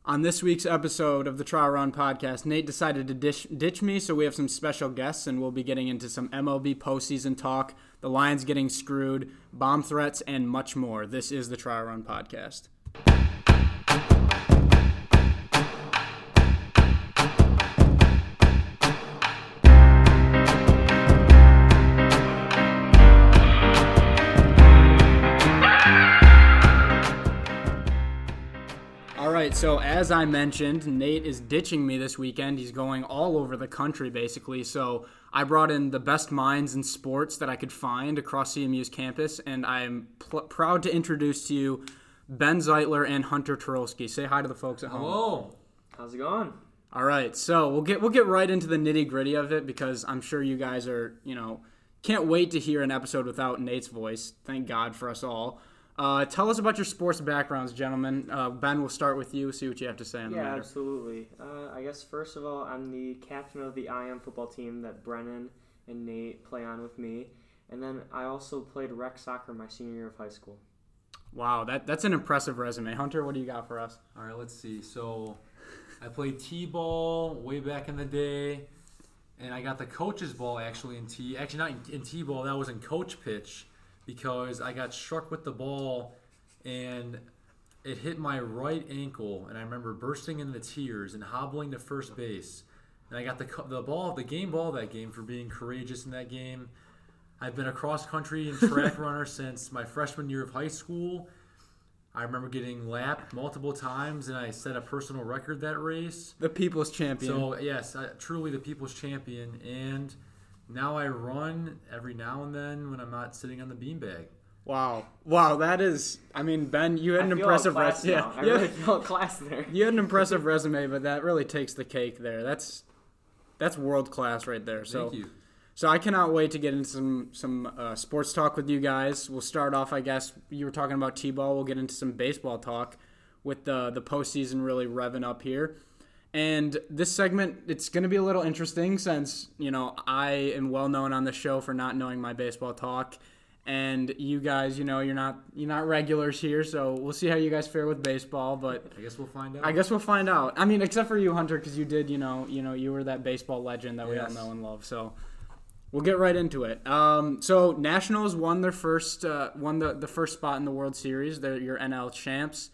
On this week's episode of the Trial Run podcast, Nate decided to ditch me, so we have some special guests, and we'll be getting into some MLB postseason talk, the Lions getting screwed, bomb threats, and much more. This is the Trial Run podcast. So as I mentioned, Nate is ditching me this weekend. He's going all over the country, basically. So I brought in the best minds in sports that I could find across CMU's campus, and I'm proud to introduce to you Ben Zeitler and Hunter Turowski. Say hi to the folks at home. Hello. How's it going? All right, so we'll get right into the nitty-gritty of it because I'm sure you guys are, can't wait to hear an episode without Nate's voice. Thank God for us all. Tell us about your sports backgrounds, gentlemen. Ben, we'll start with you, see what you have to say on the matter. Yeah, absolutely. I guess, first of all, I'm the captain of the IM football team that Brennan and Nate play on with me. And then I also played rec soccer my senior year of high school. Wow, that's an impressive resume. Hunter, what do you got for us? All right, let's see. So I played T-ball way back in the day, and I got the coach's ball actually in T. Actually, not in T-ball. That was in coach pitch. Because I got struck with the ball and it hit my right ankle, and I remember bursting into tears and hobbling to first base. And I got the game ball that game for being courageous in that game. I've been a cross country and track runner since my freshman year of high school. I remember getting lapped multiple times, and I set a personal record that race. The people's champion. So yes, truly the people's champion. And now I run every now and then when I'm not sitting on the beanbag. Wow, that is. I mean, Ben, you had an impressive resume. Yeah, I really feel class there. You had an impressive resume, but that really takes the cake there. That's world class right there. So, thank you. So I cannot wait to get into some sports talk with you guys. We'll start off, I guess. You were talking about T-ball. We'll get into some baseball talk with the postseason really revving up here. And this segment, it's going to be a little interesting since, I am well known on the show for not knowing my baseball talk. And you guys, you're not regulars here, so we'll see how you guys fare with baseball. But I guess we'll find out. I mean, except for you, Hunter, because you did, you were that baseball legend that we all Yes. know and love. So we'll get right into it. So Nationals won their first, the first spot in the World Series. They're your NL champs.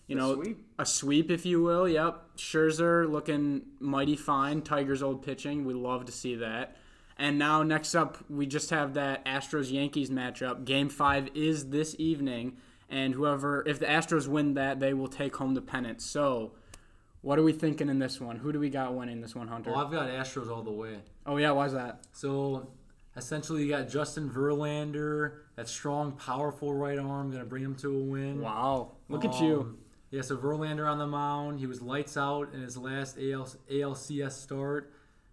A sweep, if you will. Yep. Scherzer looking mighty fine. Tigers' old pitching. We love to see that. And now next up, we just have that Astros-Yankees matchup. Game 5 is this evening. And if the Astros win that, they will take home the pennant. So what are we thinking in this one? Who do we got winning this one, Hunter? Well, I've got Astros all the way. Oh, yeah? Why's that? So essentially you got Justin Verlander, that strong, powerful right arm, going to bring him to a win. Wow. Look at you. Yeah, so Verlander on the mound. He was lights out in his last ALCS start.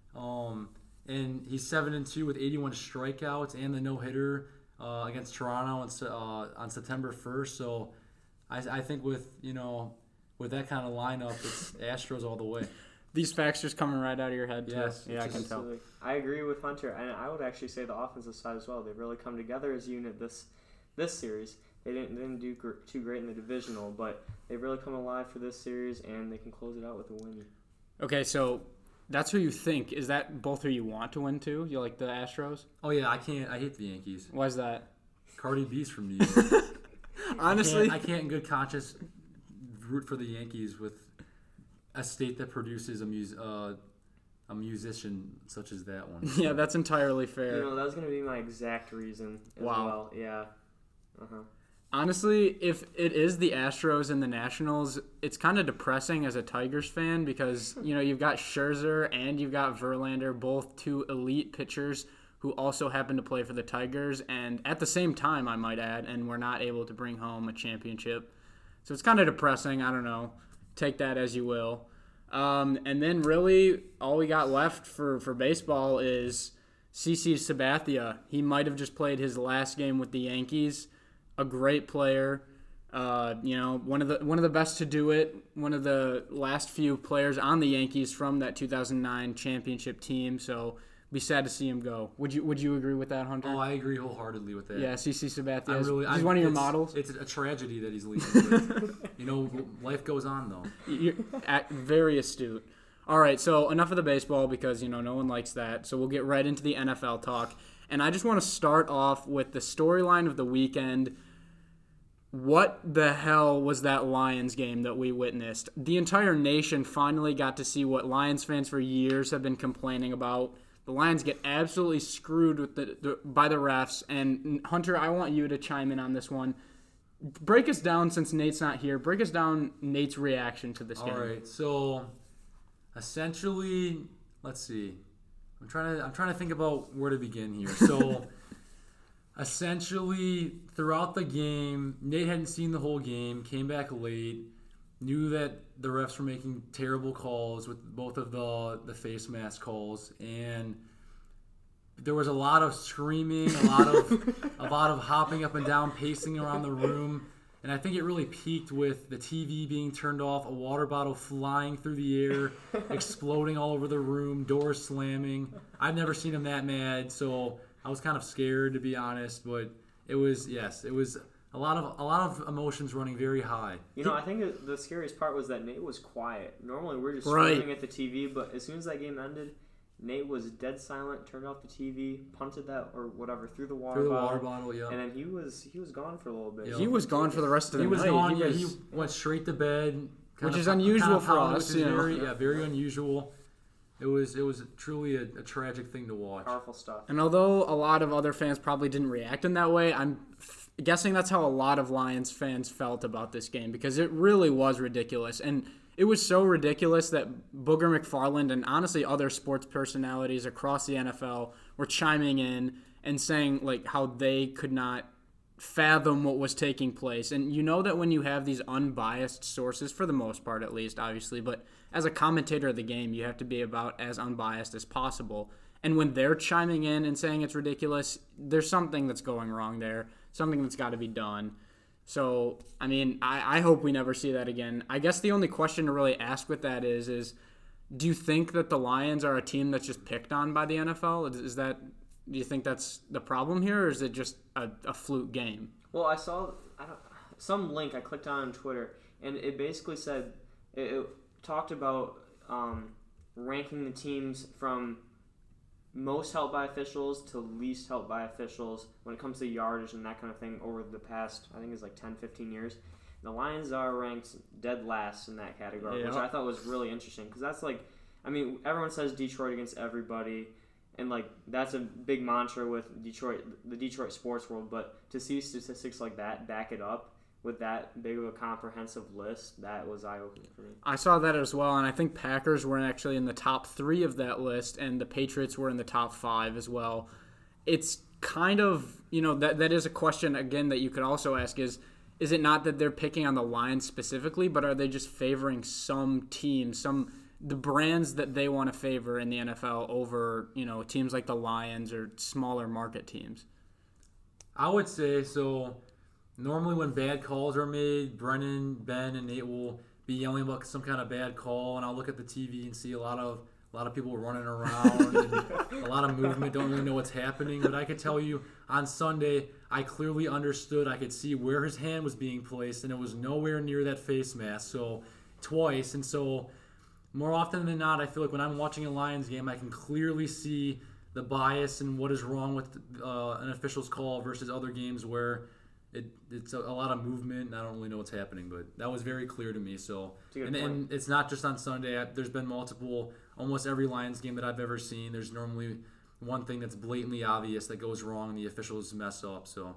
And he's 7-2 with 81 strikeouts and the no-hitter against Toronto on September 1st. So I think with that kind of lineup, it's Astros all the way. These facts just coming right out of your head, too. Yes. Yeah, I can tell. I agree with Hunter, and I would actually say the offensive side as well. They've really come together as a unit this series. They didn't do too great in the divisional, but they've really come alive for this series, and they can close it out with a win. Okay, so that's who you think. Is that both who you want to win, too? You like the Astros? Oh, yeah, I hate the Yankees. Why's that? Cardi B's from New York. Honestly, I can't in good conscience root for the Yankees with a state that produces a musician such as that one. Yeah, that's entirely fair. That was going to be my exact reason as well. Yeah. Uh-huh. Honestly, if it is the Astros and the Nationals, it's kind of depressing as a Tigers fan because, you've got Scherzer and you've got Verlander, both two elite pitchers who also happen to play for the Tigers, and at the same time, I might add, and we're not able to bring home a championship. So it's kind of depressing. I don't know. Take that as you will. And then really all we got left for baseball is CC Sabathia. He might have just played his last game with the Yankees. A great player, one of the best to do it. One of the last few players on the Yankees from that 2009 championship team. So be sad to see him go. Would you agree with that, Hunter? Oh, I agree wholeheartedly with that. Yeah, CC Sabathia. He's one of your models. It's a tragedy that he's leaving. But, life goes on, though. You're very astute. All right, so enough of the baseball because, no one likes that. So we'll get right into the NFL talk. And I just want to start off with the storyline of the weekend. What the hell was that Lions game that we witnessed? The entire nation finally got to see what Lions fans for years have been complaining about. The Lions get absolutely screwed with by the refs. And, Hunter, I want you to chime in on this one. Break us down, since Nate's not here. Break us down Nate's reaction to this game. All right, so essentially, let's see. I'm trying to think about where to begin here. So, essentially, throughout the game, Nate hadn't seen the whole game, came back late, knew that the refs were making terrible calls with both of the face mask calls, and there was a lot of screaming, a lot of hopping up and down, pacing around the room. And I think it really peaked with the TV being turned off, a water bottle flying through the air, exploding all over the room, doors slamming. I've never seen him that mad, so I was kind of scared, to be honest. But it was a lot of emotions running very high. I think the scariest part was that Nate was quiet. Normally we're just screaming at the TV, but as soon as that game ended, Nate was dead silent, turned off the TV, punted that or whatever through the water bottle. Yeah. And then he was gone for a little bit. Yep. He was gone for the rest of the night. He was gone. He went straight to bed, which is unusual for us. Very unusual. It was truly a tragic thing to watch. Powerful stuff. And although a lot of other fans probably didn't react in that way, I'm guessing that's how a lot of Lions fans felt about this game, because it really was ridiculous. And it was so ridiculous that Booger McFarland and honestly other sports personalities across the NFL were chiming in and saying how they could not fathom what was taking place. And you know that when you have these unbiased sources, for the most part at least, obviously, but as a commentator of the game, you have to be about as unbiased as possible. And when they're chiming in and saying it's ridiculous, there's something that's going wrong there, something that's got to be done. So, I hope we never see that again. I guess the only question to really ask with that is do you think that the Lions are a team that's just picked on by the NFL? Do you think that's the problem here, or is it just a fluke game? Well, I saw some link I clicked on Twitter, and it basically said it talked about ranking the teams from most helped by officials to least helped by officials when it comes to yardage and that kind of thing over the past, I think it's 10, 15 years. The Lions are ranked dead last in that category, which I thought was really interesting because that's everyone says Detroit against everybody, and that's a big mantra with the Detroit sports world, but to see statistics like that back it up with that big of a comprehensive list, that was eye-opening for me. I saw that as well, and I think Packers were actually in the top 3 of that list, and the Patriots were in the top 5 as well. It's kind of, that is a question, again, that you could also ask is it not that they're picking on the Lions specifically, but are they just favoring some teams, the brands that they want to favor in the NFL over, teams like the Lions or smaller market teams? I would say so. Normally when bad calls are made, Brennan, Ben, and Nate will be yelling about some kind of bad call, and I'll look at the TV and see a lot of people running around and a lot of movement, don't really know what's happening. But I could tell you on Sunday, I clearly understood. I could see where his hand was being placed, and it was nowhere near that face mask. So twice, and so more often than not, I feel like when I'm watching a Lions game, I can clearly see the bias and what is wrong with an official's call versus other games where it's a lot of movement, and I don't really know what's happening, but that was very clear to me. So, and it's not just on Sunday. There's been almost every Lions game that I've ever seen. There's normally one thing that's blatantly obvious that goes wrong, and the officials mess up. So,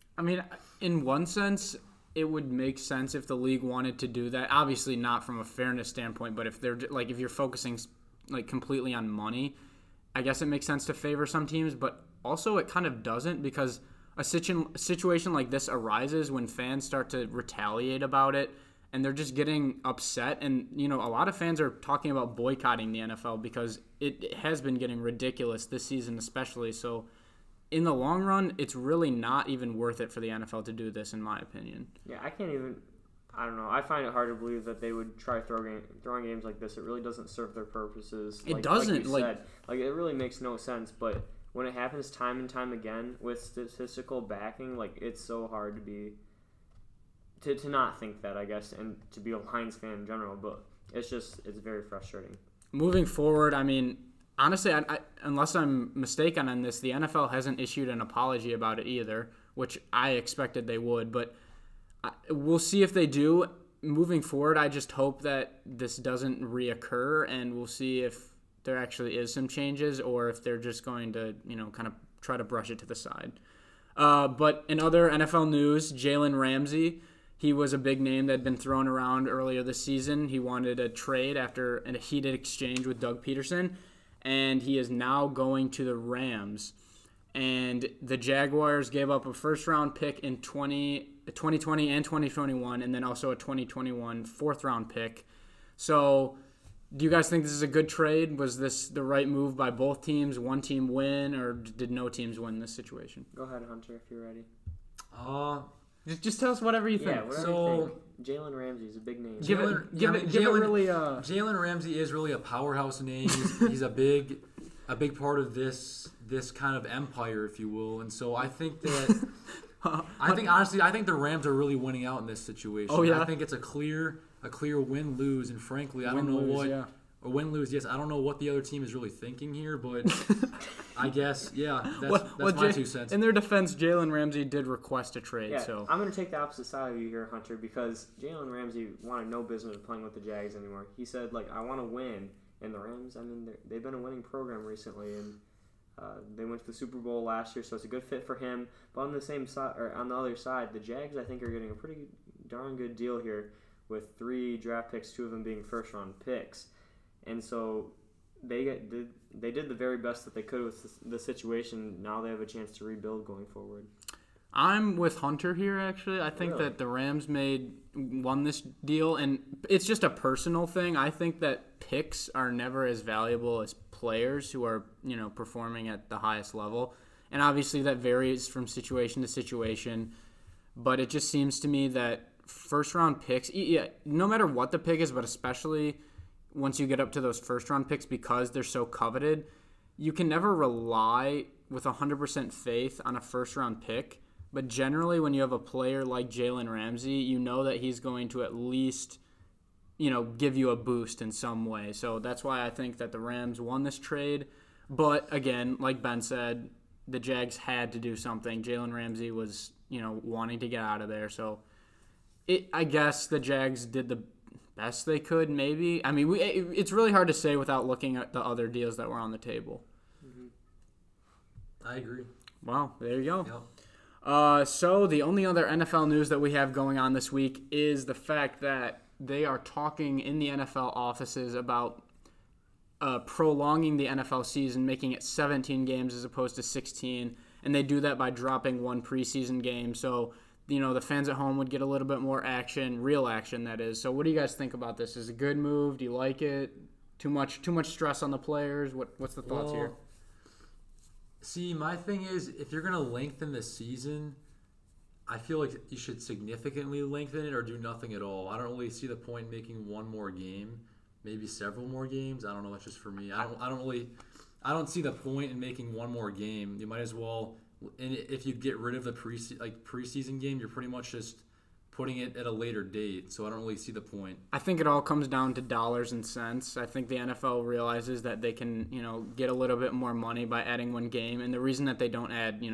in one sense, it would make sense if the league wanted to do that. Obviously, not from a fairness standpoint, but if you're focusing completely on money, I guess it makes sense to favor some teams. But also, it kind of doesn't, because a situation like this arises when fans start to retaliate about it, and they're just getting upset. And, a lot of fans are talking about boycotting the NFL because it has been getting ridiculous this season especially. So in the long run, it's really not even worth it for the NFL to do this, in my opinion. Yeah, I can't even I don't know. I find it hard to believe that they would try throwing games like this. It really doesn't serve their purposes. It doesn't. Like it really makes no sense. But when it happens time and time again with statistical backing, like it's so hard to not think that, I guess, and to be a Lions fan in general. But it's very frustrating. Moving forward, I mean, honestly, I, unless I'm mistaken on this, the NFL hasn't issued an apology about it either, which I expected they would. But we'll see if they do. Moving forward, I just hope that this doesn't reoccur, and we'll see if there actually is some changes or if they're just going to, kind of try to brush it to the side. But in other NFL news, Jalen Ramsey, he was a big name that had been thrown around earlier this season. He wanted a trade after a heated exchange with Doug Peterson, and he is now going to the Rams. And the Jaguars gave up a first-round pick in 2020 and 2021, and then also a 2021 fourth-round pick. So do you guys think this is a good trade? Was this the right move by both teams? One team win, or did no teams win this situation? Go ahead, Hunter, if you're ready. Just tell us whatever you think. Yeah, whatever you think. Jalen Ramsey is a big name. Jalen Ramsey is really a powerhouse name. He's a big part of this kind of empire, if you will. And so I think that I think the Rams are really winning out in this situation. Oh, yeah? I think it's a clear win-lose, and frankly, I don't know what or win-lose. Yes, I don't know what the other team is really thinking here, but I guess that's my 2 cents. In their defense, Jalen Ramsey did request a trade. Yeah, so I'm going to take the opposite side of you here, Hunter, because Jalen Ramsey wanted no business playing with the Jags anymore. He said, I want to win. And the Rams, I mean, they've been a winning program recently, and they went to the Super Bowl last year, so it's a good fit for him. But on the same side, or on the other side, the Jags, I think, are getting a pretty darn good deal here with 3 draft picks, 2 of them being first-round picks. And so they did the very best that they could with the situation. Now they have a chance to rebuild going forward. I'm with Hunter here, actually. I think that the Rams won this deal, and it's just a personal thing. I think that picks are never as valuable as players who are, performing at the highest level. And obviously that varies from situation to situation, but it just seems to me that first-round picks, no matter what the pick is, but especially once you get up to those first-round picks because they're so coveted, you can never rely with 100% faith on a first-round pick. But generally, when you have a player like Jalen Ramsey, you know that he's going to at least, give you a boost in some way. So that's why I think that the Rams won this trade. But again, like Ben said, the Jags had to do something. Jalen Ramsey was, wanting to get out of there. So I guess the Jags did the best they could, maybe. I mean, it's really hard to say without looking at the other deals that were on the table. Mm-hmm. I agree. Wow, there you go. Yep. So the only other NFL news that we have going on this week is the fact that they are talking in the NFL offices about prolonging the NFL season, making it 17 games as opposed to 16, and they do that by dropping one preseason game. So, the fans at home would get a little bit more action, real action, that is. So what do you guys think about this? Is it a good move? Do you like it? Too much stress on the players? What's the thoughts here? See, my thing is, if you're going to lengthen the season, I feel like you should significantly lengthen it or do nothing at all. I don't really see the point in making one more game, maybe several more games. I don't know. That's just for me. I don't see the point in making one more game. You might as well, and if you get rid of the preseason game, you're pretty much just putting it at a later date. So I don't really see the point. I think it all comes down to dollars and cents. I think the NFL realizes that they can, get a little bit more money by adding one game. And the reason that they don't add,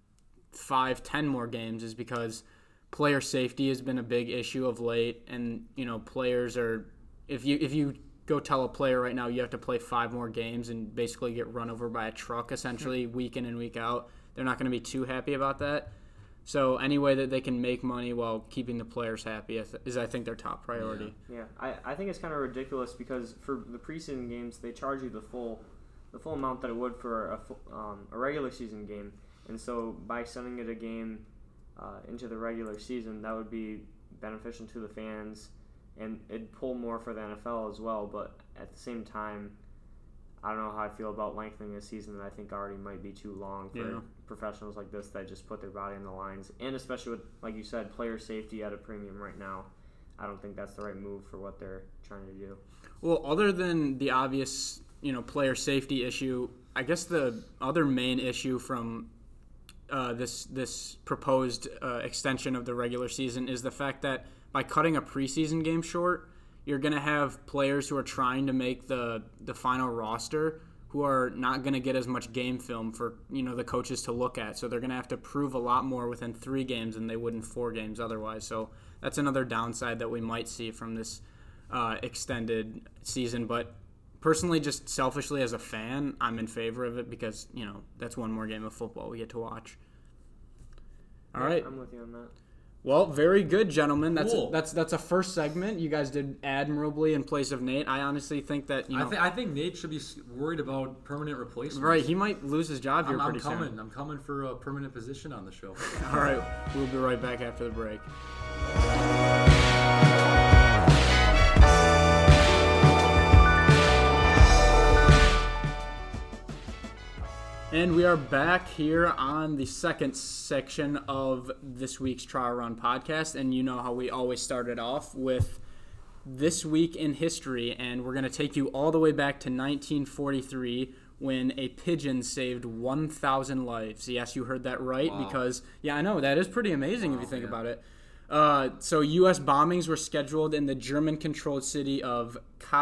5-10 more games is because player safety has been a big issue of late. And, players are, if you go tell a player right now you have to play 5 more games and basically get run over by a truck essentially week in and week out, they're not going to be too happy about that. So any way that they can make money while keeping the players happy is, I think, their top priority. Yeah. I think it's kind of ridiculous because for the preseason games, they charge you the full amount that it would for a regular season game. And so by extending it a game into the regular season, that would be beneficial to the fans, and it'd pull more for the NFL as well. But at the same time, I don't know how I feel about lengthening a season that I think already might be too long for professionals like this that just put their body on the lines. And especially with, like you said, player safety at a premium right now. I don't think that's the right move for what they're trying to do. Well, other than the obvious, player safety issue, I guess the other main issue from this proposed extension of the regular season is the fact that by cutting a preseason game short, you're going to have players who are trying to make the final roster who are not going to get as much game film for the coaches to look at. So they're going to have to prove a lot more within 3 games than they would in 4 games otherwise. So that's another downside that we might see from this extended season. But personally, just selfishly as a fan, I'm in favor of it because, that's one more game of football we get to watch. All right. I'm with you on that. Well, very good, gentlemen. Cool. That's a first segment. You guys did admirably in place of Nate. I honestly think that I think Nate should be worried about permanent replacements. Right, he might lose his job here pretty soon. I'm coming for a permanent position on the show. All right, we'll be right back after the break. And we are back here on the second section of this week's Trial Run podcast. And you know how we always started off with this week in history. And we're going to take you all the way back to 1943 when a pigeon saved 1,000 lives. Yes, you heard that right. Wow. Because, I know, that is pretty amazing if you think about it. So U.S. bombings were scheduled in the German-controlled city of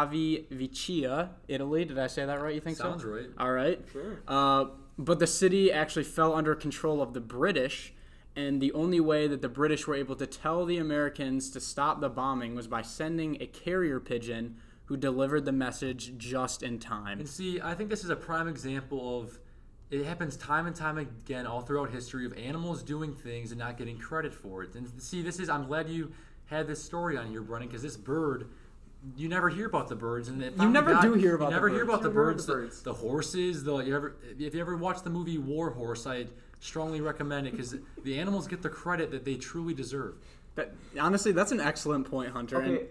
Cavivicia, Italy. Did I say that right? You think Sounds so? right. All right. Sure. But the city actually fell under control of the British, and the only way that the British were able to tell the Americans to stop the bombing was by sending a carrier pigeon who delivered the message just in time. And see, I think this is a prime example of it happens time and time again all throughout history of animals doing things and not getting credit for it. And see, I'm glad you had this story on here, Brennan, because this bird, you never hear about the birds, and You never hear about the birds, the birds. the horses. If you ever watch the movie War Horse, I strongly recommend it because the animals get the credit that they truly deserve. Honestly, that's an excellent point, Hunter. Okay,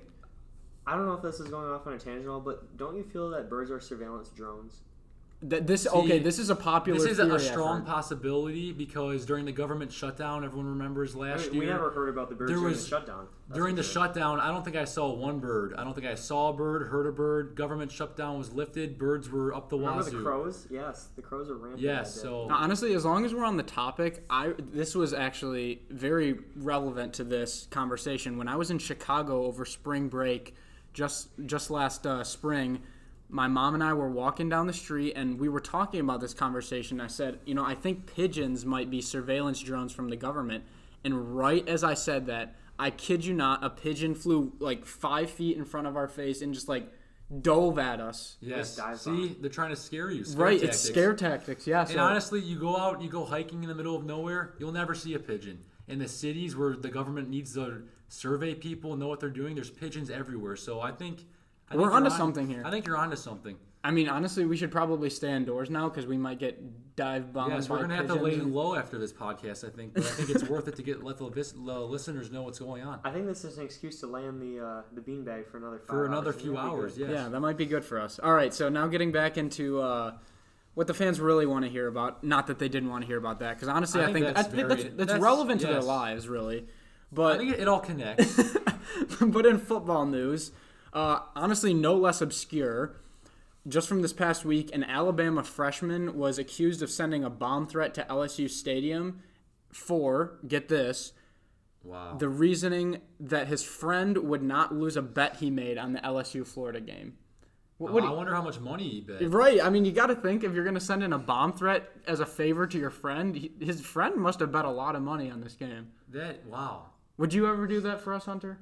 I don't know if this is going off on a tangent, but don't you feel that birds are surveillance drones? This is a popular This is theory, a strong I've heard. possibility because during the government shutdown, everyone remembers last year. We never heard about the birds during the shutdown. During the shutdown, I don't think I saw one bird. I don't think I saw a bird, heard a bird. Government shutdown was lifted. Birds were up the Remember wazoo. the crows? Yes, the crows are rampant. Yes, that day. so Now, honestly, as long as we're on the topic, this was actually very relevant to this conversation. When I was in Chicago over spring break, just last spring, my mom and I were walking down the street, and we were talking about this conversation. I said, I think pigeons might be surveillance drones from the government. And right as I said that, I kid you not, a pigeon flew like 5 feet in front of our face and just like dove at us. yes. dive See, bomb. they're trying to scare you. Right, Tactics. it's scare tactics, yeah. And honestly, you go hiking in the middle of nowhere, you'll never see a pigeon. In the cities where the government needs to survey people and know what they're doing, there's pigeons everywhere. So I think we're you're onto something here. I think you're onto something. I mean, honestly, we should probably stay indoors now because we might get dive bombed. Yes, by we're gonna have to pigeons. lay low after this podcast. I think, but I think it's worth it to let the listeners know what's going on I think this is an excuse to lay in the beanbag for another 5 for another hours. few hours. Yes. Yeah, that might be good for us. All right, so now getting back into what the fans really want to hear about. Not that they didn't want to hear about that, because honestly, I think that's relevant to their yes. lives, really. I But think it all connects. but in football news, honestly, no less obscure. Just from this past week, an Alabama freshman was accused of sending a bomb threat to LSU Stadium for, get this, Wow. the reasoning that his friend would not lose a bet he made on the LSU-Florida game. I wonder how much money he bet. Right. I mean, you got to think if you're going to send in a bomb threat as a favor to your friend, his friend must have bet a lot of money on this game. Wow. Would you ever do that for us, Hunter?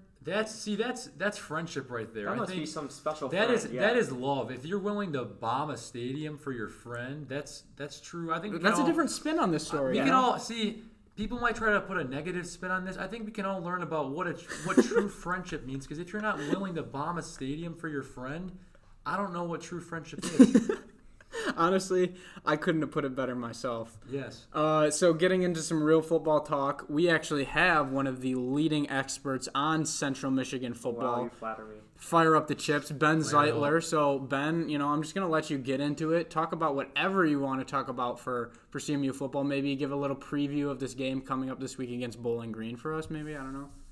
That's friendship right there. That must I think be some special that friend. is yeah. that is love. If you're willing to bomb a stadium for your friend, that's true. I think That's a different spin on this story. We you can know? all see. People might try to put a negative spin on this. I think we can all learn about what true friendship means. Because if you're not willing to bomb a stadium for your friend, I don't know what true friendship is. Honestly, I couldn't have put it better myself. Yes. So getting into some real football talk, we actually have one of the leading experts on Central Michigan Wow, football. you flatter me. Fire up the chips, Ben Fire it Zeitler. So Ben, I'm just gonna let you get into it. Talk about whatever you want to talk about for CMU football. Maybe give a little preview of this game coming up this week against Bowling Green for us. Maybe, I don't know.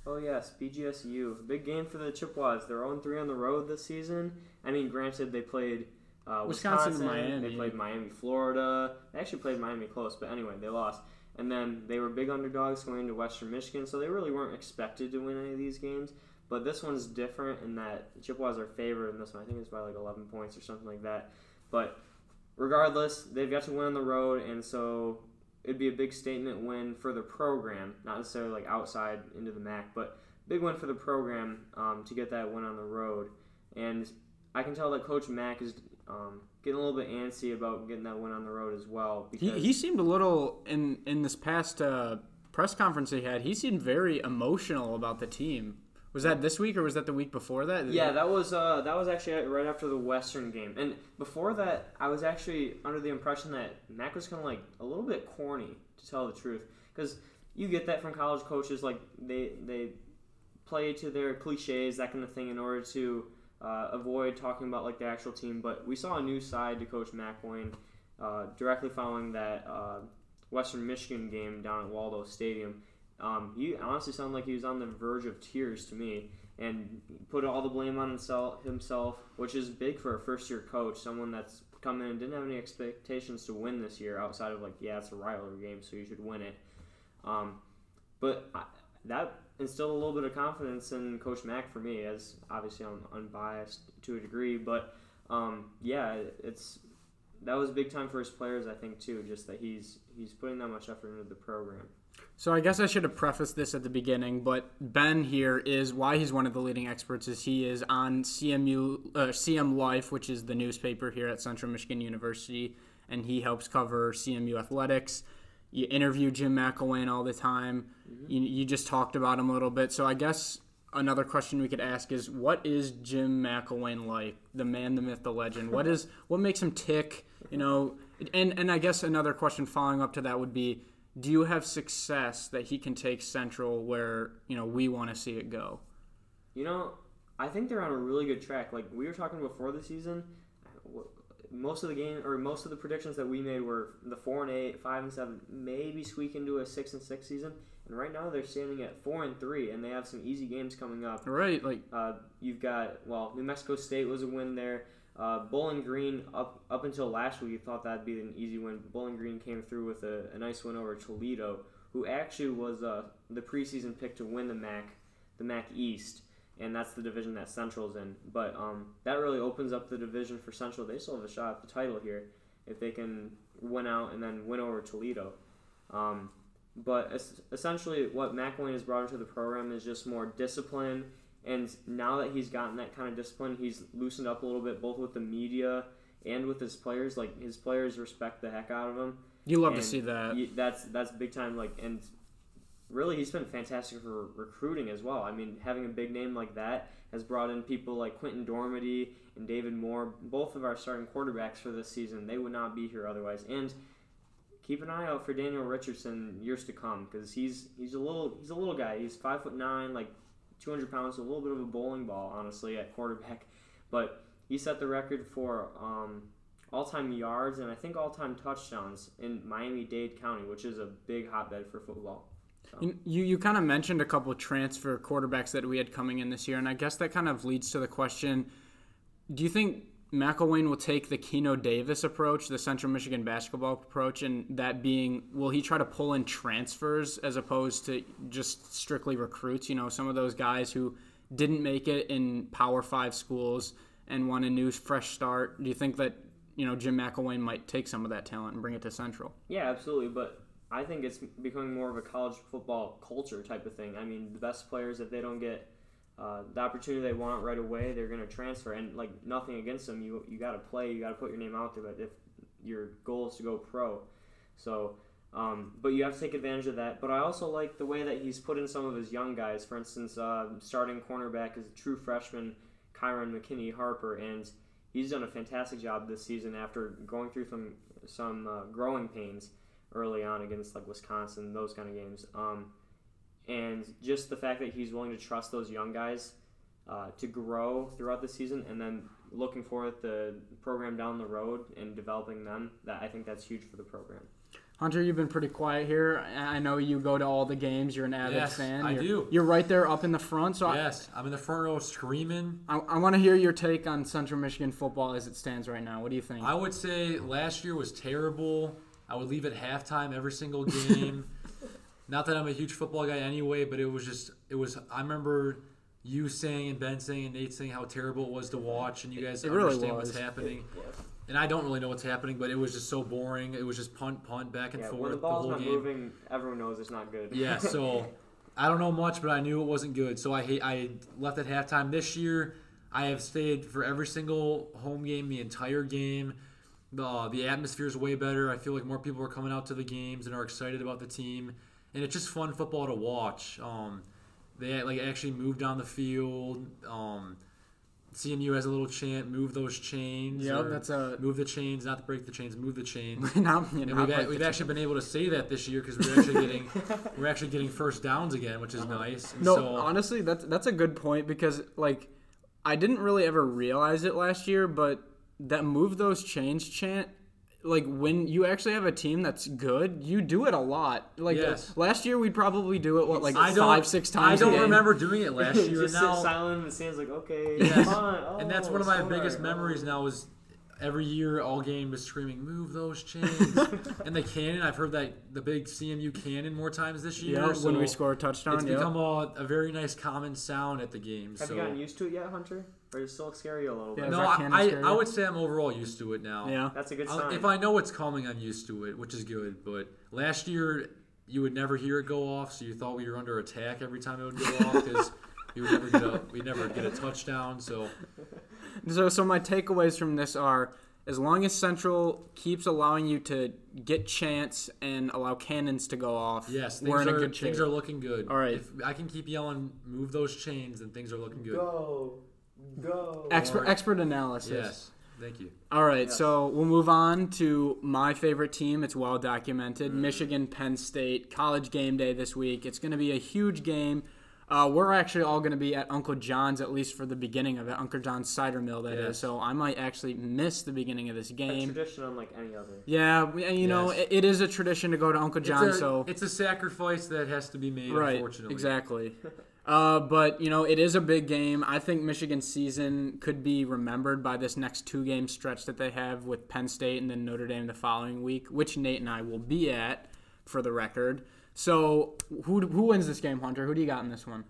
Oh yes, BGSU. Big game for the Chippewas. They're 0-3 on the road this season. I mean, granted, they played Wisconsin Wisconsin, and Miami. They played Miami, Florida. They actually played Miami close, but anyway, they lost. And then they were big underdogs going into Western Michigan, so they really weren't expected to win any of these games. But this one's different in that the Chippewas are favored in this one. I think it's by like 11 points or something like that. But regardless, they've got to win on the road, and so it'd be a big statement win for the program, not necessarily like outside into the MAC, but big win for the program to get that win on the road. And I can tell that Coach Mack is getting a little bit antsy about getting that win on the road as well. Because He seemed a little, in this past press conference he seemed very emotional about the team. Was that this week or was that the week before that? Yeah, that was actually right after the Western game. And before that, I was actually under the impression that Mac was kind of like a little bit corny, to tell the truth, because you get that from college coaches, like they play to their cliches, that kind of thing, in order to avoid talking about like the actual team. But we saw a new side to Coach McElwain directly following that Western Michigan game down at Waldo Stadium. He honestly sounded like he was on the verge of tears to me, and put all the blame on himself, which is big for a first-year coach, someone that's come in and didn't have any expectations to win this year outside of like, yeah, it's a rivalry game, so you should win it. But that instilled a little bit of confidence in Coach Mack for me, as obviously I'm unbiased to a degree, but yeah, that was big time for his players, I think, too, just that he's putting that much effort into the program. So I guess I should have prefaced this at the beginning, but Ben here is why he's one of the leading experts is he is on CM Life, which is the newspaper here at Central Michigan University, and he helps cover CMU athletics. You interview Jim McElwain all the time. Mm-hmm. You just talked about him a little bit. So I guess another question we could ask is, what is Jim McElwain like? The man, the myth, the legend. What makes him tick? And I guess another question following up to that would be, do you have success that he can take Central where, we want to see it go? I think they're on a really good track. Like we were talking before the season, most of the predictions that we made were the 4-8, 5-7, maybe squeak into a 6-6 season. And right now they're standing at 4-3, and they have some easy games coming up. Right, you've got New Mexico State was a win there. Bowling Green, up until last week, you thought that'd be an easy win. Bowling Green came through with a nice win over Toledo, who actually was the preseason pick to win the MAC East, and that's the division that Central's in. But that really opens up the division for Central. They still have a shot at the title here if they can win out and then win over Toledo. But essentially, what McElwain has brought into the program is just more discipline. And now that he's gotten that kind of discipline, he's loosened up a little bit, both with the media and with his players. Like, his players respect the heck out of him. You love to see that. That's big time. Like, and really, he's been fantastic for recruiting as well. I mean, having a big name like that has brought in people like Quentin Dormady and David Moore, both of our starting quarterbacks for this season. They would not be here otherwise. And keep an eye out for Daniel Richardson years to come, because he's a little guy. He's 5'9", like 200 pounds, a little bit of a bowling ball, honestly, at quarterback. But he set the record for all-time yards and I think all-time touchdowns in Miami-Dade County, which is a big hotbed for football. So. You kind of mentioned a couple of transfer quarterbacks that we had coming in this year, and I guess that kind of leads to the question, do you think McElwain will take the Keno Davis approach, the Central Michigan basketball approach, and that being, will he try to pull in transfers as opposed to just strictly recruits? Some of those guys who didn't make it in Power 5 schools and want a new, fresh start. Do you think that, Jim McElwain might take some of that talent and bring it to Central? Yeah, absolutely, but I think it's becoming more of a college football culture type of thing. I mean, the best players, if they don't get the opportunity they want right away, they're going to transfer. And like, nothing against them, you got to play, you got to put your name out there. But if your goal is to go pro, so but you have to take advantage of that. But I also like the way that he's put in some of his young guys. For instance, starting cornerback is a true freshman, Kyron McKinney-Harper, and he's done a fantastic job this season after going through some growing pains early on against like Wisconsin, those kind of games. And just the fact that he's willing to trust those young guys to grow throughout the season, and then looking forward at the program down the road and developing them, I think that's huge for the program. Hunter, you've been pretty quiet here. I know you go to all the games. You're an avid Yes, fan. I do. You're right there up in the front. So Yes, I'm in the front row screaming. I want to hear your take on Central Michigan football as it stands right now. What do you think? I would say last year was terrible. I would leave at halftime every single game. Not that I'm a huge football guy anyway, but it was. I remember you saying and Ben saying and Nate saying how terrible it was to watch, and you guys understand what's happening. And I don't really know what's happening, but it was just so boring. It was just punt, back and forth when the the ball's whole not game. moving, everyone knows it's not good. Yeah, so I don't know much, but I knew it wasn't good. So I left at halftime. This year, I have stayed for every single home game, the entire game. The atmosphere is way better. I feel like more people are coming out to the games and are excited about the team, and it's just fun football to watch. They actually moved down the field. CMU has a little chant, move those chains. Yep, that's a... Move the chains, not to break the chains, move the chains. and we've actually been able to say that this year because we're actually getting first downs again, which is nice. And honestly, that's a good point because I didn't really ever realize it last year, but that move those chains chant, when you actually have a team that's good, you do it a lot. Yes. Last year we'd probably do it 5-6 times. I don't remember doing it last year. Just now, sit silent and stands okay. Yes. Come on. Oh, and that's one of my biggest memories now is every year all game was screaming, move those chains. And the cannon, I've heard the big CMU cannon more times this year. Yeah, so when we score a touchdown. It's become a very nice common sound at the games. Have you gotten used to it yet, Hunter? Or is it still scary a little bit? Yeah, no, I would say I'm overall used to it now. Yeah. That's a good sign. If I know what's coming, I'm used to it, which is good. But last year, you would never hear it go off, so you thought we were under attack every time it would go off because we'd never get a touchdown. So my takeaways from this are, as long as Central keeps allowing you to get chants and allow cannons to go off, yes, we're in a good shape. Things are looking good. All right. If I can keep yelling, move those chains, then things are looking good. Go. Expert analysis. Yes. Thank you. All right, so we'll move on to my favorite team. It's well documented. Michigan, Penn State, college game day this week. It's going to be a huge game. We're actually all going to be at Uncle John's, at least for the beginning of it. Uncle John's Cider Mill, that is. So I might actually miss the beginning of this game. A tradition unlike any other. Yeah, you know, it is a tradition to go to Uncle John's. It's a sacrifice that has to be made, right, unfortunately. Exactly. But, you know, it is a big game. I think Michigan's season could be remembered by this next 2-game stretch that they have with Penn State and then Notre Dame the following week, which Nate and I will be at, for the record. So, who wins this game, Hunter? Who do you got in this one?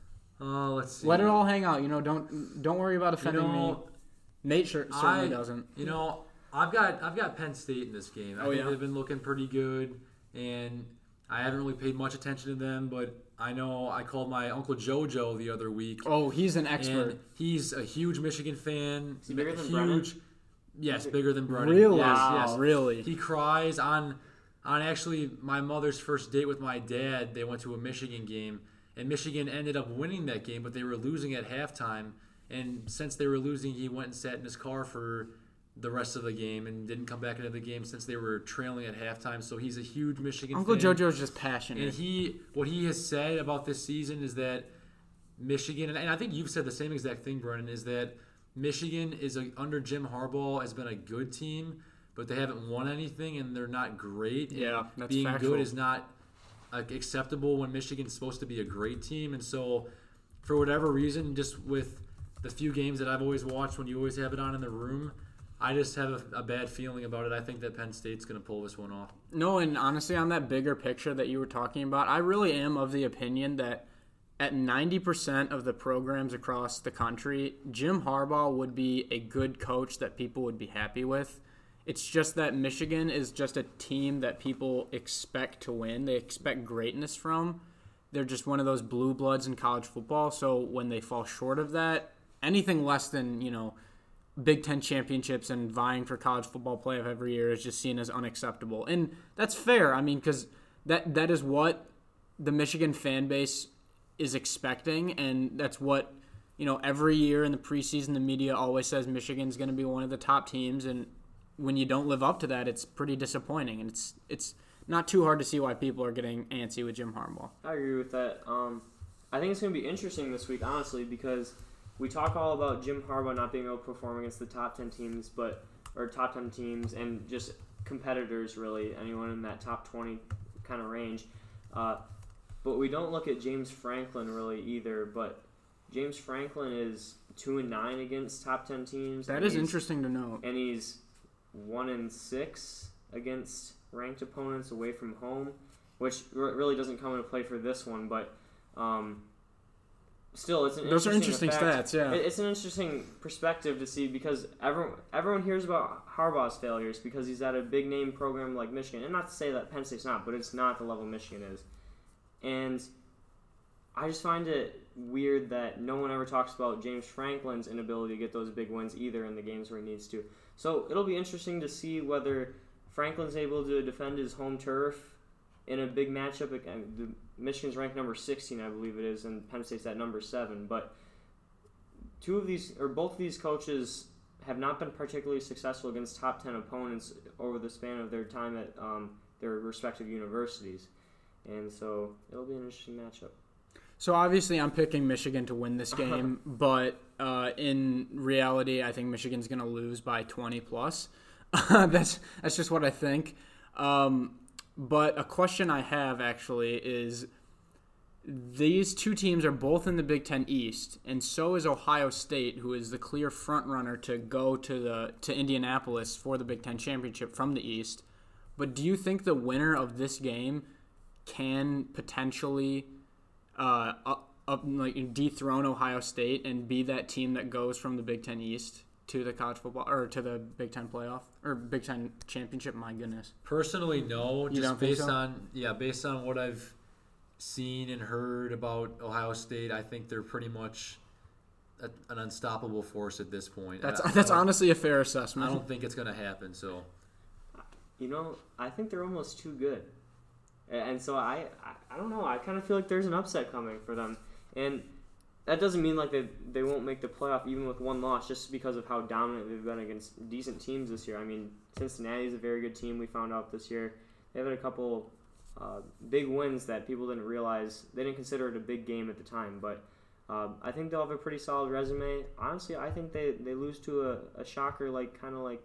Let's see. Let it all hang out. You know, don't worry about offending me. Nate certainly doesn't. You know, I've got Penn State in this game. I think they've been looking pretty good, and I haven't really paid much attention to them, but I know I called my Uncle JoJo the other week. Oh, he's an expert. And he's a huge Michigan fan. Is he bigger than Brennan? Yes, bigger than Brennan. Really? Yes, wow, yes. Really? He cries on actually my mother's first date with my dad. They went to a Michigan game, and Michigan ended up winning that game, but they were losing at halftime. And since they were losing, he went and sat in his car for the rest of the game and didn't come back into the game since they were trailing at halftime. So he's a huge Michigan Uncle fan. JoJo's just passionate. And what he has said about this season is that Michigan, and I think you've said the same exact thing, Brennan, is that Michigan under Jim Harbaugh has been a good team, but they haven't won anything and they're not great. Yeah, that's being factual. good is not acceptable when Michigan's supposed to be a great team. And so, for whatever reason, just with the few games that I've always watched when you always have it on in the room, I just have a bad feeling about it. I think that Penn State's going to pull this one off. No, and honestly, on that bigger picture that you were talking about, I really am of the opinion that at 90% of the programs across the country, Jim Harbaugh would be a good coach that people would be happy with. It's just that Michigan is just a team that people expect to win. They expect greatness from. They're just one of those blue bloods in college football. So when they fall short of that, anything less than, you know, Big Ten championships and vying for college football playoff every year is just seen as unacceptable. And that's fair. I mean, because that is what the Michigan fan base is expecting, and that's what, you know, every year in the preseason the media always says Michigan's going to be one of the top teams, and when you don't live up to that, it's pretty disappointing, and it's not too hard to see why people are getting antsy with Jim Harbaugh. I agree with that. I think it's going to be interesting this week, honestly, because we talk all about Jim Harbaugh not being able to perform against the top 10 teams, or top 10 teams, and just competitors, really, anyone in that top 20 kind of range. But we don't look at James Franklin really either. But James Franklin is 2-9 against top 10 teams. That is interesting to note. And he's 1-6 against ranked opponents away from home, which really doesn't come into play for this one. But still, it's an those are interesting effect. stats. Yeah, it's an interesting perspective to see because everyone hears about Harbaugh's failures because he's at a big name program like Michigan, and not to say that Penn State's not, but it's not the level Michigan is. And I just find it weird that no one ever talks about James Franklin's inability to get those big wins either in the games where he needs to. So it'll be interesting to see whether Franklin's able to defend his home turf in a big matchup. Michigan's ranked number 16, I believe it is, and Penn State's at number 7. But both of these coaches have not been particularly successful against top 10 opponents over the span of their time at their respective universities. And so it'll be an interesting matchup. So obviously I'm picking Michigan to win this game, but in reality I think Michigan's going to lose by 20 plus. That's just what I think. But a question I have actually is these two teams are both in the Big Ten East, and so is Ohio State, who is the clear front runner to go to Indianapolis for the Big Ten championship from the East. But do you think the winner of this game can potentially dethrone Ohio State and be that team that goes from the Big Ten East to the college football or to the Big Ten playoff or Big Ten championship? My goodness. Personally, no. You just based on based on what I've seen and heard about Ohio State, I think they're pretty much an unstoppable force at this point. That's honestly a fair assessment. I don't think it's going to happen. So, I think they're almost too good. And so I don't know. I kind of feel like there's an upset coming for them. And that doesn't mean like they won't make the playoff even with one loss just because of how dominant they've been against decent teams this year. I mean, Cincinnati is a very good team we found out this year. They had a couple big wins that people didn't realize. They didn't consider it a big game at the time. But I think they'll have a pretty solid resume. Honestly, I think they lose to a shocker like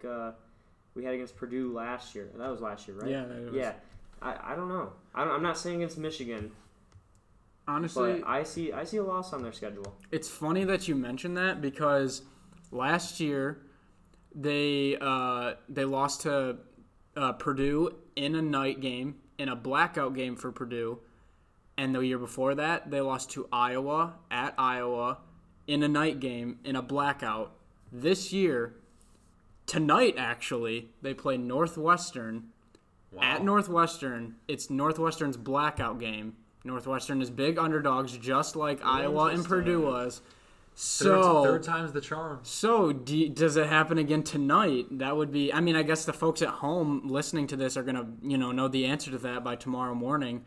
we had against Purdue last year. That was last year, right? Yeah. That was. Yeah. I don't know. I'm not saying against Michigan. Honestly, but I see a loss on their schedule. It's funny that you mentioned that because last year they lost to Purdue in a night game, in a blackout game for Purdue, and the year before that they lost to Iowa at Iowa in a night game in a blackout. This year, tonight actually, they play Northwestern. Wow. At Northwestern, it's Northwestern's blackout game. Northwestern is big underdogs, just like Iowa and Purdue was. So third time's the charm. So does it happen again tonight? That would be. I mean, I guess the folks at home listening to this are gonna, know the answer to that by tomorrow morning.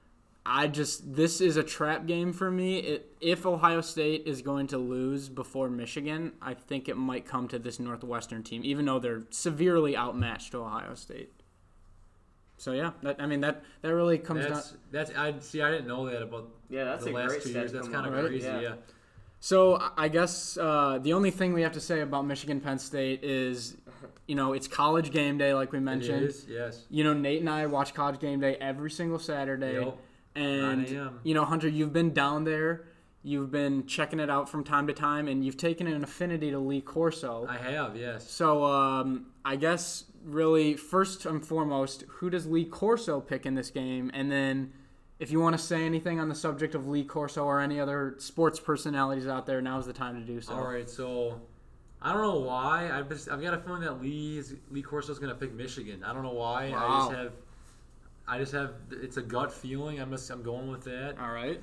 This is a trap game for me. If Ohio State is going to lose before Michigan, I think it might come to this Northwestern team, even though they're severely outmatched to Ohio State. So yeah, that really comes down. I didn't know that about that's the last great 2 years. That's kind of crazy. Yeah. So I guess the only thing we have to say about Michigan Penn State is, it's College Game Day, like we mentioned. It is, yes. Nate and I watch College Game Day every single Saturday. Yep. And 9 a.m. Hunter, you've been down there. You've been checking it out from time to time, and you've taken an affinity to Lee Corso. I have, yes. So I guess really first and foremost, who does Lee Corso pick in this game? And then if you want to say anything on the subject of Lee Corso or any other sports personalities out there, now's the time to do so. All right, so I don't know why. I've got a feeling that Lee Corso is going to pick Michigan. I don't know why. Wow. I just have it's a gut feeling. I'm going with that. All right.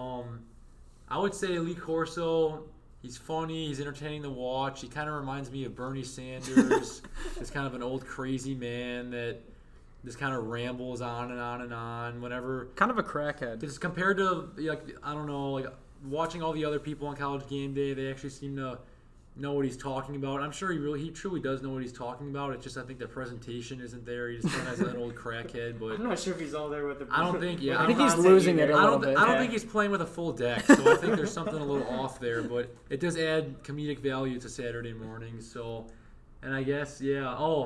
I would say Lee Corso. He's funny. He's entertaining to watch. He kind of reminds me of Bernie Sanders. He's kind of an old crazy man that just kind of rambles on and on and on. Whenever kind of a crackhead. Just compared to watching all the other people on College Game Day, they actually seem to know what he's talking about. I'm sure he truly does know what he's talking about. It's just I think the presentation isn't there. He just kind of has an old crackhead. But I'm not sure if he's all there with the. I don't think. Yeah, I think he's losing it a little bit. I don't think he's playing with a full deck. So I think there's something a little off there. But it does add comedic value to Saturday mornings. So, and I guess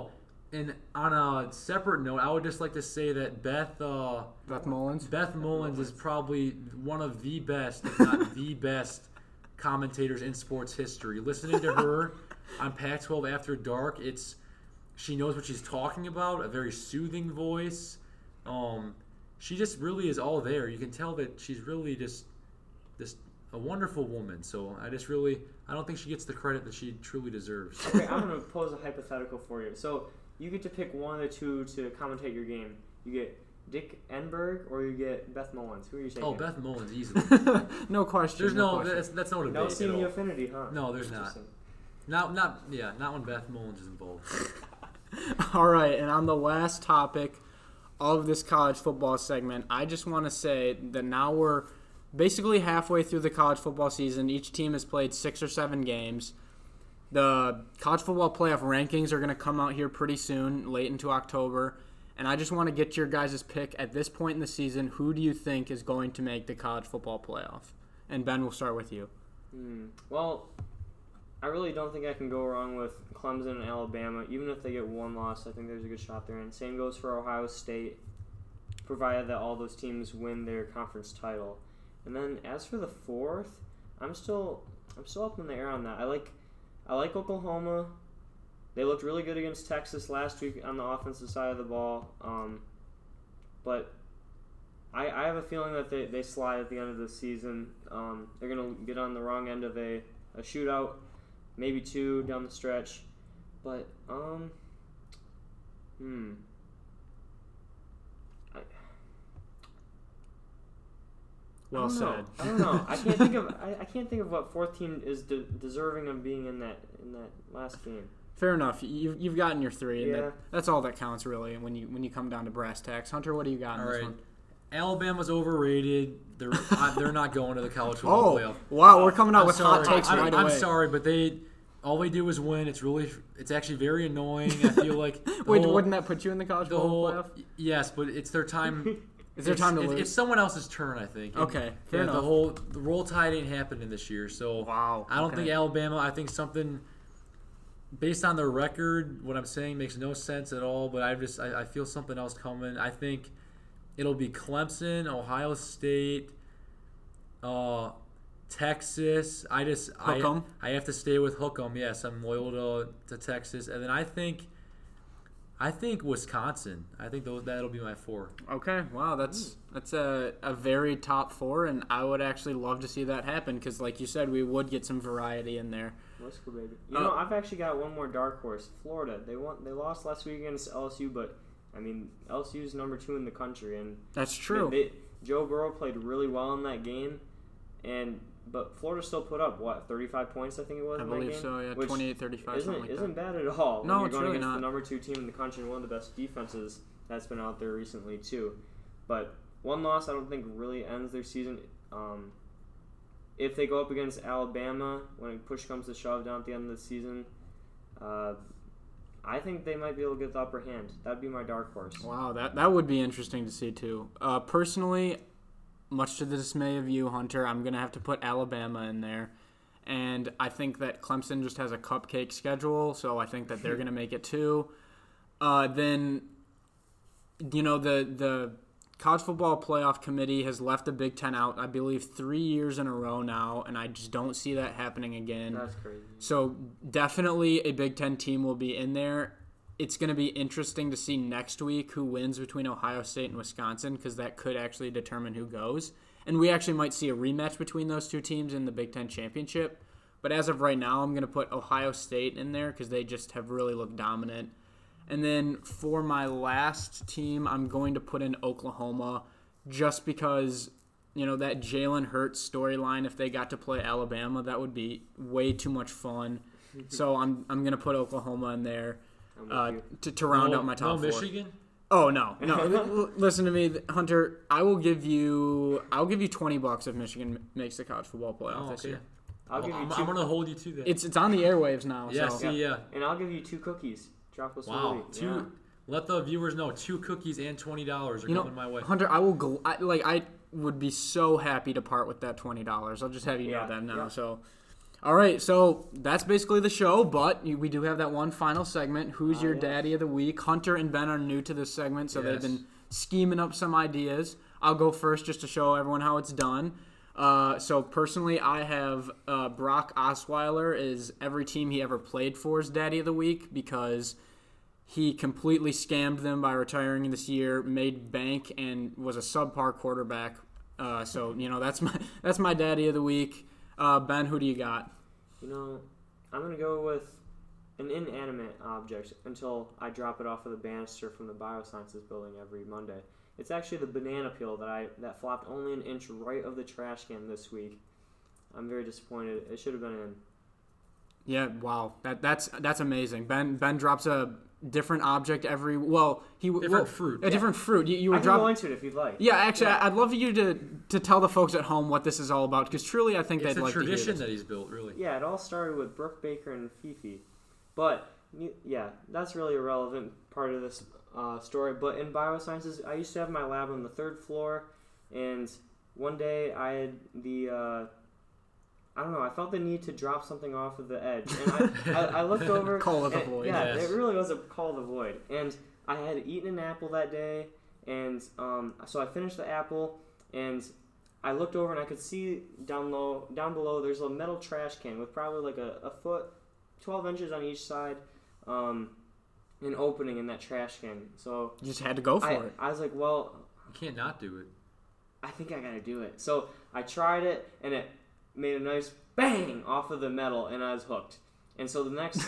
And on a separate note, I would just like to say that Beth Mullins is probably one of the best, if not the best, commentators in sports history. Listening to her on Pac-12 After Dark, she knows what she's talking about. A very soothing voice. She just really is all there. You can tell that she's really just a wonderful woman. So I don't think she gets the credit that she truly deserves. Okay, I'm gonna pose a hypothetical for you. So you get to pick one of the two to commentate your game. You get Dick Enberg or you get Beth Mullins. Who are you taking? Oh, Beth Mullins, easily. No question. There's that's no debate. No at seeming all. affinity, huh? No, there's not. Not when Beth Mullins is involved. All right, and on the last topic of this college football segment, I just want to say that now we're basically halfway through the college football season. Each team has played 6 or 7 games. The college football playoff rankings are going to come out here pretty soon, late into October. And I just want to get your guys' pick at this point in the season. Who do you think is going to make the college football playoff? And Ben, we'll start with you. Well, I really don't think I can go wrong with Clemson and Alabama. Even if they get one loss, I think there's a good shot there. And same goes for Ohio State, provided that all those teams win their conference title. And then as for the fourth, I'm still up in the air on that. I like Oklahoma. They looked really good against Texas last week on the offensive side of the ball. But I have a feeling that they slide at the end of the season. They're going to get on the wrong end of a shootout, maybe 2 down the stretch. But, Well said. I don't know. I can't think of what fourth team is deserving of being in that last game. Fair enough. You've gotten your 3, and Yeah. that's all that counts really. When you come down to brass tacks, Hunter, what do you got in All this right. one? Alabama's overrated. They're not going to the college football playoff. Wow, we're coming out I'm with sorry. hot takes right away. I'm sorry, but all they do is win. It's actually very annoying. I feel like Wouldn't that put you in the college football playoff? Yes, but it's their time. Is there time to lose? It's someone else's turn, I think. Okay, fair enough. The roll tide ain't happening this year, so Wow, I don't okay. think Alabama. I think something based on their record, what I'm saying makes no sense at all. But I feel something else coming. I think it'll be Clemson, Ohio State, Texas. Hook 'em. I have to stay with Hook 'em. Yes, I'm loyal to Texas, and then I think Wisconsin. I think that'll be my 4. Okay, wow, that's a very top 4, and I would actually love to see that happen because, like you said, we would get some variety in there. Let's go, baby. I've actually got one more dark horse. Florida. They lost last week against LSU, but I mean LSU's number 2 in the country, and That's true. Joe Burrow played really well in that game, but Florida still put up 35 points, I think it was. I in believe that game, so. Yeah, which 28-35, something like isn't that. bad at all. No, when it's you're going really against not. the number 2 team in the country and one of the best defenses that's been out there recently too. But one loss, I don't think really ends their season. If they go up against Alabama when push comes to shove down at the end of the season, I think they might be able to get the upper hand. That'd be my dark horse. Wow, that would be interesting to see too. Personally, much to the dismay of you, Hunter, I'm going to have to put Alabama in there. And I think that Clemson just has a cupcake schedule, so I think that they're going to make it too. Then, the College Football Playoff Committee has left the Big Ten out, I believe, 3 years in a row now, and I just don't see that happening again. That's crazy. So definitely a Big Ten team will be in there. It's going to be interesting to see next week who wins between Ohio State and Wisconsin because that could actually determine who goes. And we actually might see a rematch between those 2 teams in the Big Ten Championship. But as of right now, I'm going to put Ohio State in there because they just have really looked dominant. And then for my last team, I'm going to put in Oklahoma just because, that Jalen Hurts storyline, if they got to play Alabama, that would be way too much fun. So I'm going to put Oklahoma in there to round out my top 4. Michigan? Oh, no. Listen to me, Hunter. I'll give you $20 if Michigan makes the college football playoff this year. I'm going to hold you to that. It's on the airwaves now. Yeah, so. yeah. And I'll give you 2 cookies. Chocolate Wow. smoothie. Yeah. Let the viewers know 2 cookies and $20 are coming my way. Hunter, I would be so happy to part with that $20. I'll just have you know that now. Yeah. So, All right, so that's basically the show, but we do have that one final segment. Who's your daddy of the week? Hunter and Ben are new to this segment, so they've been scheming up some ideas. I'll go first just to show everyone how it's done. So personally, I have Brock Osweiler is every team he ever played for's daddy of the week because he completely scammed them by retiring this year, made bank, and was a subpar quarterback. So that's my daddy of the week. Ben, who do you got? I'm gonna go with an inanimate object until I drop it off of the banister from the biosciences building every Monday. It's actually the banana peel that flopped only an inch right of the trash can this week. I'm very disappointed. It should have been in. Yeah, wow, that's amazing. Ben drops a different object every. Well, fruit. Different fruit. You were I can go into it if you'd like. Yeah, actually, I'd love you to tell the folks at home what this is all about because truly, I think they'd like to hear this. It's a tradition that he's built, really. Yeah, it all started with Brooke Baker and Fifi, but yeah, that's really a relevant part of this story. But in biosciences, I used to have my lab on the 3rd floor, and one day I had I felt the need to drop something off of the edge, and I looked over. Call of the void. Yeah, it really was a call of the void. And I had eaten an apple that day, and so I finished the apple, and I looked over and I could see down below. There's a metal trash can with probably like a foot, 12 inches on each side, an opening in that trash can. So you just had to go for it. I was like, well, you can't not do it. I think I gotta do it. So I tried it, and it made a nice bang off of the metal, and I was hooked. And so the next,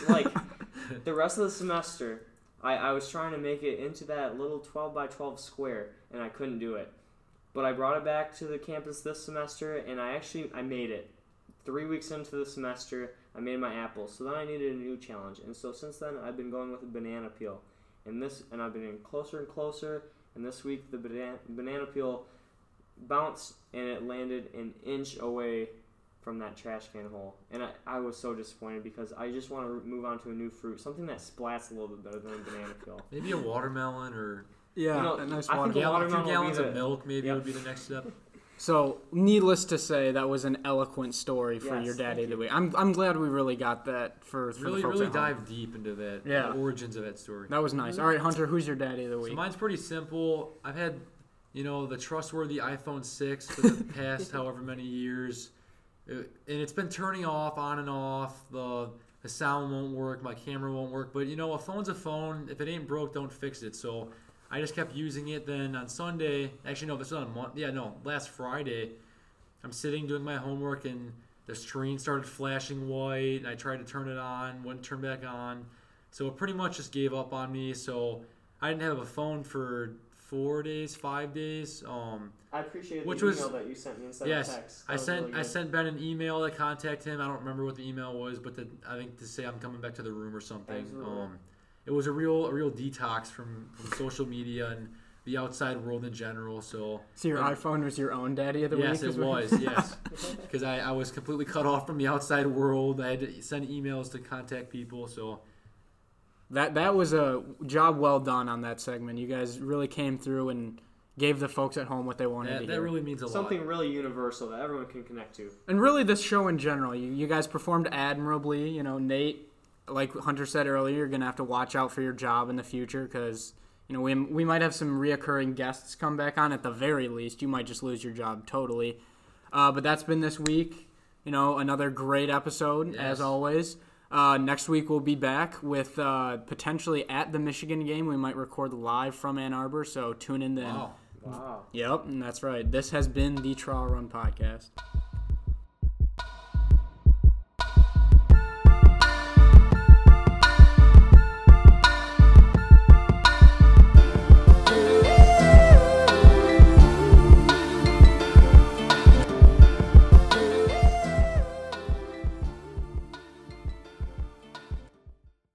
the rest of the semester, I was trying to make it into that little 12 by 12 square, and I couldn't do it. But I brought it back to the campus this semester, and I made it. 3 weeks into the semester, I made my apple. So then I needed a new challenge. And so since then, I've been going with a banana peel. And I've been getting closer and closer, and this week the banana peel bounced, and it landed an inch away from that trash can hole. And I was so disappointed because I just want to move on to a new fruit, something that splats a little bit better than a banana peel. Maybe a watermelon or a nice I think 2 gallons of milk maybe would be the next step. So, needless to say, that was an eloquent story for your daddy of the week. I'm glad we really got that for the folks really at home. dive deep into that, the origins of that story. That was nice. All right, Hunter, who's your daddy of the week? So mine's pretty simple. I've had, the trustworthy iPhone 6 for the past however many years. And it's been turning off, on and off. The sound won't work. My camera won't work. But, a phone's a phone. If it ain't broke, don't fix it. So I just kept using it. Then on Sunday, actually, no, this was on last Friday, I'm sitting doing my homework, and the screen started flashing white. And I tried to turn it on, wouldn't turn back on. So it pretty much just gave up on me. So I didn't have a phone for 5 days. I appreciate the email that you sent me instead of text. I sent Ben an email to contact him. I don't remember what the email was, but I think to say I'm coming back to the room or something. Absolutely. It was a real detox from social media and the outside world in general. So your iPhone was your own daddy of the week? Yes, it was. Yes, because I was completely cut off from the outside world. I had to send emails to contact people. So. That was a job well done on that segment. You guys really came through and gave the folks at home what they wanted to hear. That really means a lot. Something really universal that everyone can connect to. And really this show in general, you guys performed admirably. Nate, like Hunter said earlier, you're going to have to watch out for your job in the future because, we might have some reoccurring guests come back on at the very least. You might just lose your job totally. But that's been this week. Another great episode, as always. Next week we'll be back with potentially at the Michigan game. We might record live from Ann Arbor, so tune in then. Wow. Yep, and that's right. This has been the Trial Run Podcast.